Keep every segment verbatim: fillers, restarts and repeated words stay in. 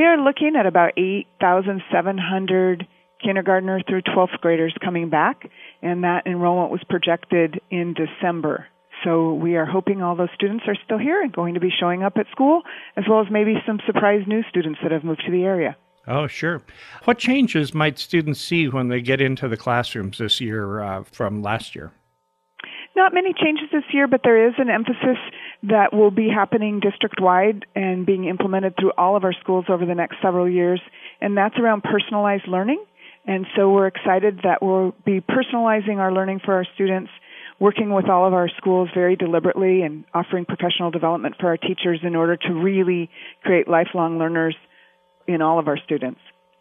We are looking at about eight thousand seven hundred kindergartner through twelfth graders coming back, and that enrollment was projected in December. So we are hoping all those students are still here and going to be showing up at school, as well as maybe some surprise new students that have moved to the area. Oh, sure. What changes might students see when they get into the classrooms this year uh, from last year? Not many changes this year, but there is an emphasis that will be happening district-wide and being implemented through all of our schools over the next several years, and that's around personalized learning. And so we're excited that we'll be personalizing our learning for our students, working with all of our schools very deliberately and offering professional development for our teachers in order to really create lifelong learners in all of our students.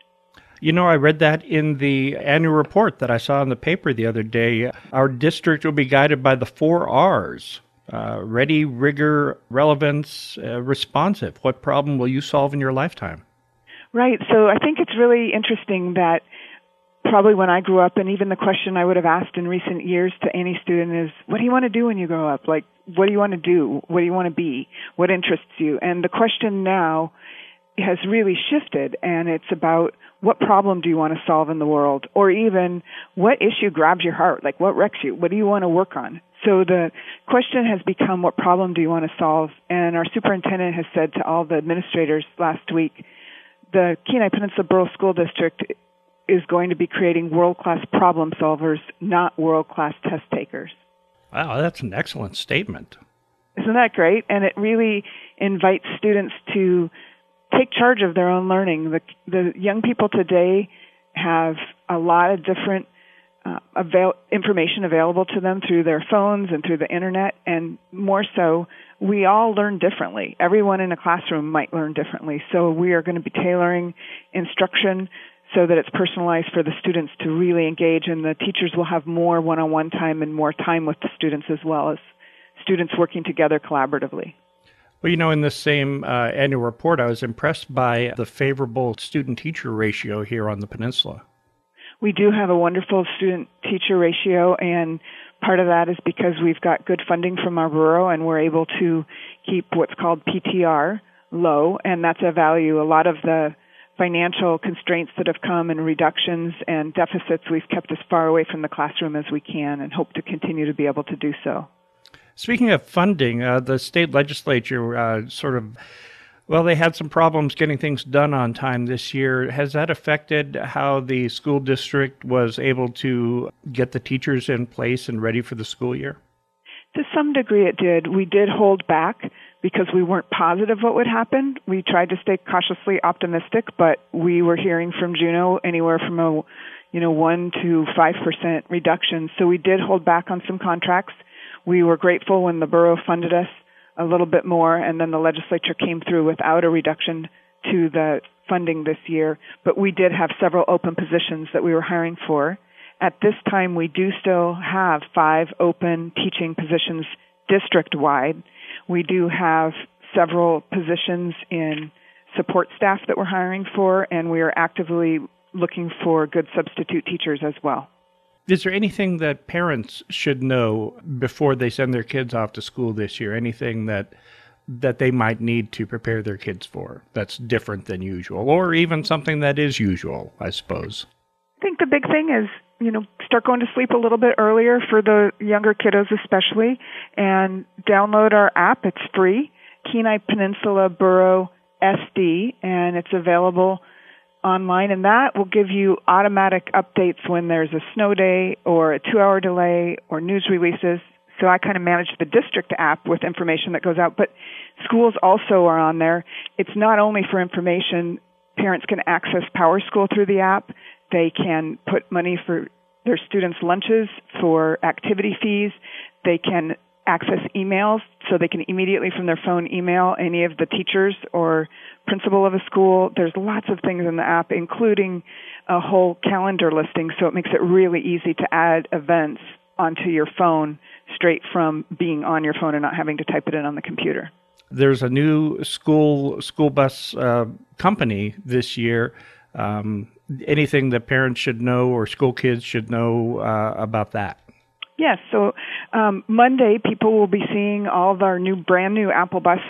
You know, I read that in the annual report that I saw in the paper the other day. Our district will be guided by the four R's, uh, ready, rigor, relevance, uh, responsive. What problem will you solve in your lifetime? Right. So I think it's really interesting that probably when I grew up, and even the question I would have asked in recent years to any student is, what do you want to do when you grow up? Like, what do you want to do? What do you want to be? What interests you? And the question now has really shifted, and it's about what problem do you want to solve in the world? Or even, what issue grabs your heart? Like, what wrecks you? What do you want to work on? So the question has become, what problem do you want to solve? And our superintendent has said to all the administrators last week, the Kenai Peninsula Borough School District is going to be creating world-class problem solvers, not world-class test takers. Wow, that's an excellent statement. Isn't that great? And it really invites students to take charge of their own learning. The, the young people today have a lot of different uh, avail- information available to them through their phones and through the internet, and more so, we all learn differently. Everyone in a classroom might learn differently, so we are going to be tailoring instruction so that it's personalized for the students to really engage, and the teachers will have more one-on-one time and more time with the students, as well as students working together collaboratively. Well, you know, in this same uh, annual report, I was impressed by the favorable student-teacher ratio here on the peninsula. We do have a wonderful student-teacher ratio, and part of that is because we've got good funding from our borough, and we're able to keep what's called P T R low, and that's a value. A lot of the financial constraints that have come and reductions and deficits, we've kept as far away from the classroom as we can and hope to continue to be able to do so. Speaking of funding, uh, the state legislature uh, sort of, well, they had some problems getting things done on time this year. Has that affected how the school district was able to get the teachers in place and ready for the school year? To some degree it did. We did hold back because we weren't positive what would happen. We tried to stay cautiously optimistic, but we were hearing from Juneau anywhere from a, you know, one to five percent reduction. So we did hold back on some contracts. We were grateful when the borough funded us a little bit more, and then the legislature came through without a reduction to the funding this year. But we did have several open positions that we were hiring for. At this time, we do still have five open teaching positions district-wide. We do have several positions in support staff that we're hiring for, and we are actively looking for good substitute teachers as well. Is there anything that parents should know before they send their kids off to school this year? Anything that that they might need to prepare their kids for that's different than usual, or even something that is usual, I suppose? I think the big thing is, you know, start going to sleep a little bit earlier for the younger kiddos especially, and download our app. It's free, Kenai Peninsula Borough S D, and it's available online, and that will give you automatic updates when there's a snow day or a two-hour delay or news releases. So I kind of manage the district app with information that goes out, but schools also are on there. It's not only for information. Parents can access PowerSchool through the app. They can put money for their students' lunches, for activity fees. They can access emails, so they can immediately from their phone email any of the teachers or principal of a school. There's lots of things in the app, including a whole calendar listing, so it makes it really easy to add events onto your phone straight from being on your phone and not having to type it in on the computer. There's a new school school bus uh, company this year. Um, anything that parents should know or school kids should know uh, about that? Yes. So um, Monday, people will be seeing all of our new, brand new Apple Bus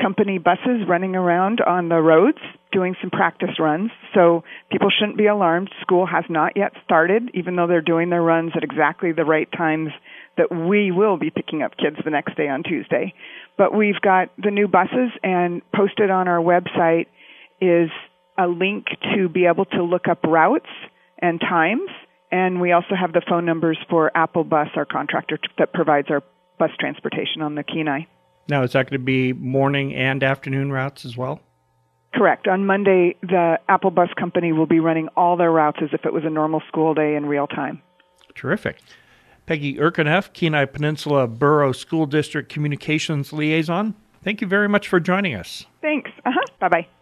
company buses running around on the roads doing some practice runs. So people shouldn't be alarmed. School has not yet started, even though they're doing their runs at exactly the right times that we will be picking up kids the next day on Tuesday. But we've got the new buses, and posted on our website is a link to be able to look up routes and times. And we also have the phone numbers for Apple Bus, our contractor that provides our bus transportation on the Kenai. Now, is that going to be morning and afternoon routes as well? Correct. On Monday, the Apple Bus Company will be running all their routes as if it was a normal school day in real time. Terrific. Peggy Erkeneff, Kenai Peninsula Borough School District Communications Liaison, thank you very much for joining us. Thanks. Uh-huh. Bye-bye.